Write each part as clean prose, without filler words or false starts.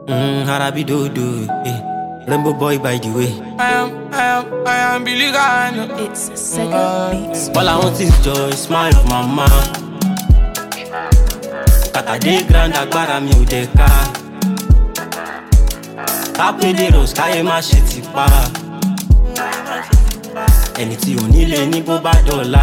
Arabi Dodo, Rainbow Boy by the way. I am Billy Gano. It's Sega Beats. All I want is joy, smile of mama. Katade grand agbára mi ò dẹ̀ ká. Kápẹ́dé rose káyé má ṣe ti pa. Ẹni tí ò nílé ní bó bá dọ̀la.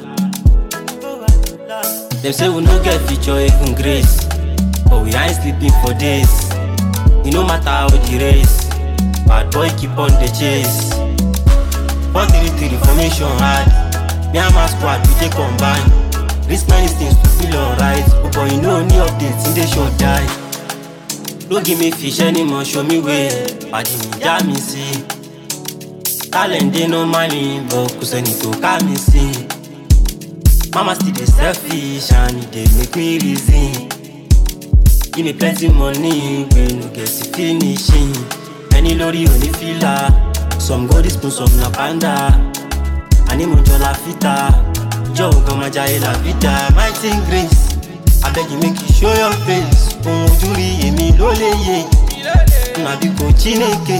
Dem say we no get future even grace, but we ain't sleeping for days. E no matter how the race, bad boy keep on the chase. 4-3-3 formation hard, me and my squad we dey combine. Risk many things to feel alright, but you know any updates in the show die. No give me fish anymore, show me way, pàdé mi já mi sí. Talent dey no money, but kò sẹ́ni tó ká mi sí. Mama still dey selfish and e dey make me reason. Give me plenty money, we no get it finishing. Any lórí ò ní fìlà, some go this spoon, some na panda. Ani mo jọ la fita, jọ ògan ma jayé la vida. Mighty grace, abeg you make you show your face. Ohun ojú rí èmi ló lè yé, nàbí kò Chineke.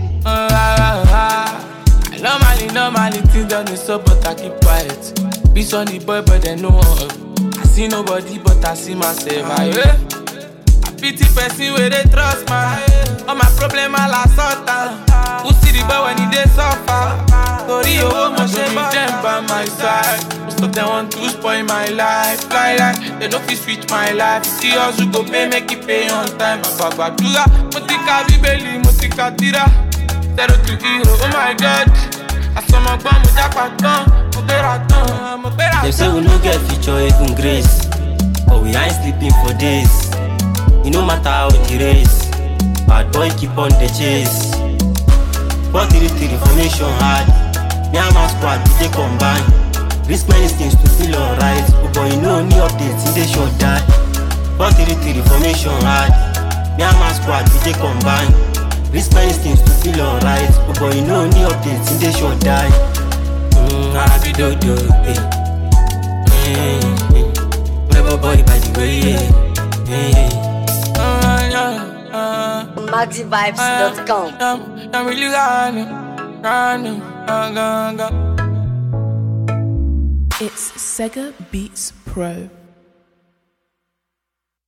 Normally things done is so, but I keep quiet. Be sunny boy, but they know I see nobody, but I see myself. I pity person where they trust man. All my problem I la sort out. Who see the boy when he dey suffer? Tori owo mo se ba them by my side. Most of them want to spoil my life. Like they no fit switch my life. See us who go pay, make it pay on time. Babadura, mo ti ka bíbélì, mo ti ka tírà. Zero to hero, oh my God. I saw my bum with that pattern. Dem say we no get future even grace, but we ain't sleeping for days. E no matter how the race, bad boy keep on the chase. 4-3-3 formation hard, me and my squad we dey combine. Risk many things to feel alright, but you know any updates in the show die. 4-3-3 formation hard, me and my squad we dey combine. Risk many things to feel alright, but you know any updates in the show die. Arabi Dodo, Rainbow Boy by the way. MaxiVibes.com. I'm really running. It's Sega Beats Pro.